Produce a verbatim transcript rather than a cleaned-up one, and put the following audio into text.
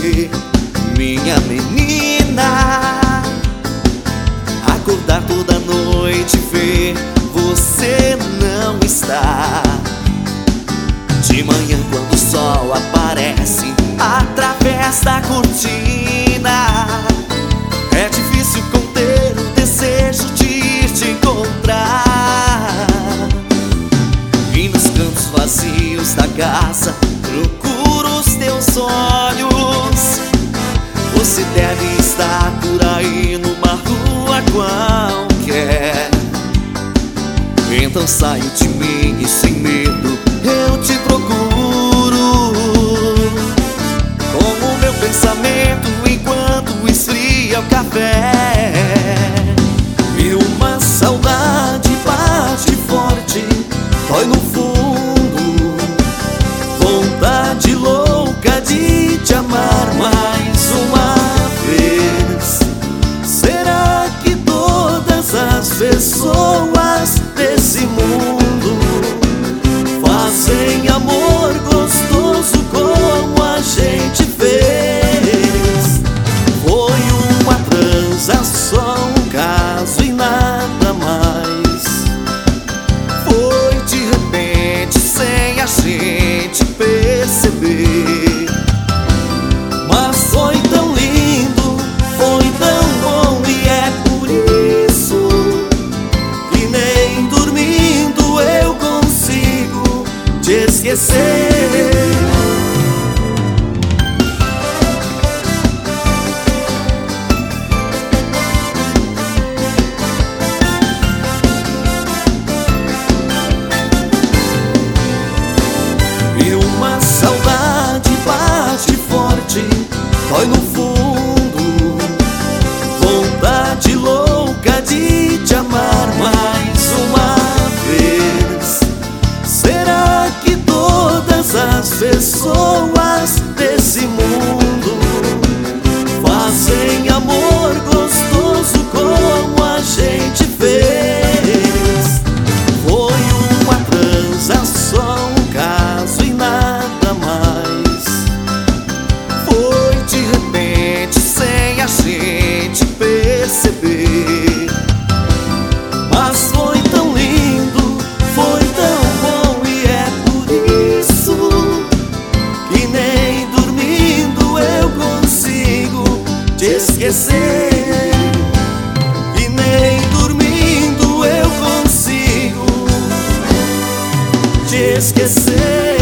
você, minha menina. Acordar toda noite e ver você não está. De manhã quando o sol aparece através da cortina, é difícil conter o desejo de te encontrar. E nos cantos vazios da casa procuro os teus olhos. Você deve estar por aí numa rua qualquer. Então saio de mim e sem medo eu te procuro, com o meu pensamento enquanto esfria o café. E uma saudade bate forte, dói no fundo, vontade louca de te amar mais uma vez. Será que todas as pessoas desse mundo fazem amor gostoso como a gente fez? Foi uma transação, um caso e nada mais. Foi de repente, sem a gente perceber. Mas foi tão lindo, foi tão bom, e é por isso que nem dormindo eu consigo te esquecer. E uma saudade bate forte, dói no fundo, vontade louca de te amar mais uma vez. Será que todas as pessoas desse mundo fazem amor gostoso como a gente fez? Foi uma transação, um caso e nada mais. Foi de repente, sem a gente perceber. Mas foi tão lindo, foi tão bom, e é por isso que nem dormindo eu consigo te esquecer. E nem dormindo eu consigo te esquecer.